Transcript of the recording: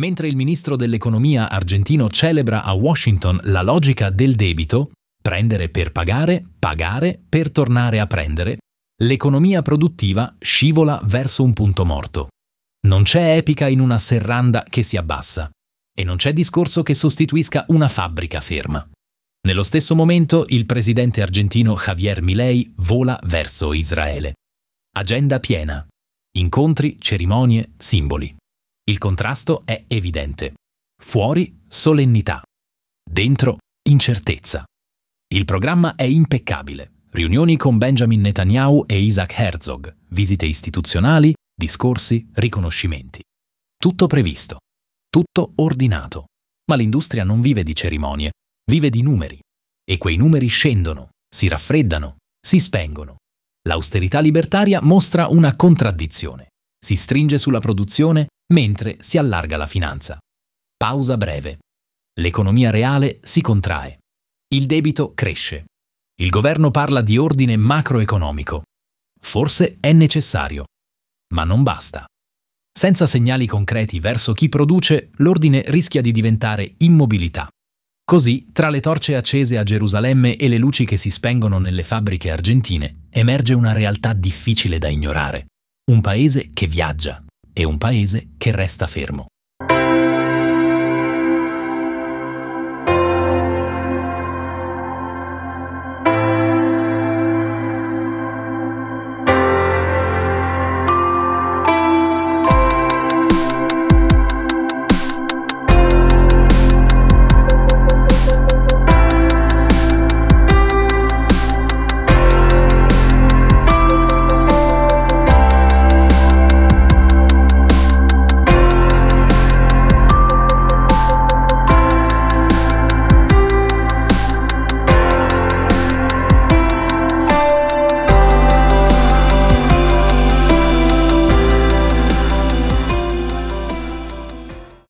Mentre il ministro dell'economia argentino celebra a Washington la logica del debito, prendere per pagare, pagare per tornare a prendere, l'economia produttiva scivola verso un punto morto. Non c'è epica in una serranda che si abbassa e non c'è discorso che sostituisca una fabbrica ferma. Nello stesso momento il presidente argentino Javier Milei vola verso Israele. Agenda piena. Incontri, cerimonie, simboli. Il contrasto è evidente. Fuori, solennità. Dentro, incertezza. Il programma è impeccabile. Riunioni con Benjamin Netanyahu e Isaac Herzog, visite istituzionali, discorsi, riconoscimenti. Tutto previsto. Tutto ordinato. Ma l'industria non vive di cerimonie, vive di numeri. E quei numeri scendono, si raffreddano, si spengono. L'austerità libertaria mostra una contraddizione. Si stringe sulla produzione mentre si allarga la finanza. Pausa breve. L'economia reale si contrae. Il debito cresce. Il governo parla di ordine macroeconomico. Forse è necessario, ma non basta. Senza segnali concreti verso chi produce, l'ordine rischia di diventare immobilità. Così, tra le torce accese a Gerusalemme e le luci che si spengono nelle fabbriche argentine, emerge una realtà difficile da ignorare. Un paese che viaggia e un paese che resta fermo.